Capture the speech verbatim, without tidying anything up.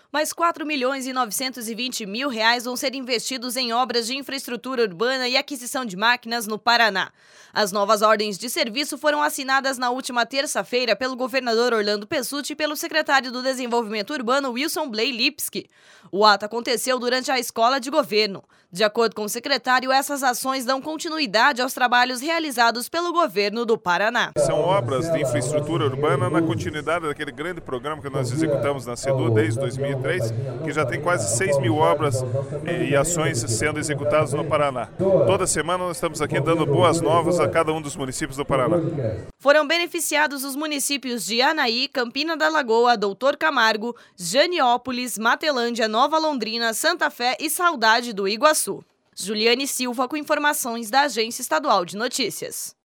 Mais quatro milhões e novecentos e vinte mil reais vão ser investidos em obras de infraestrutura urbana e aquisição de máquinas no Paraná. As novas ordens de serviço foram assinadas na última terça-feira pelo governador Orlando Pessutti e pelo secretário do Desenvolvimento Urbano Wilson Blay Lipski. O ato aconteceu durante a Escola de Governo. De acordo com o secretário, essas ações dão continuidade aos trabalhos realizados pelo governo do Paraná. São obras de infraestrutura urbana na continuidade daquele grande programa que nós executamos na SEDU desde dois mil e três, que já tem quase seis mil obras e ações sendo executadas no Paraná. Toda semana nós estamos aqui dando boas novas a cada um dos municípios do Paraná. Foram beneficiados os municípios de Anaí, Campina da Lagoa, Doutor Camargo, Janiópolis, Matelândia, Nova Londrina, Santa Fé e Saudade do Iguaçu. Juliane Silva com informações da Agência Estadual de Notícias.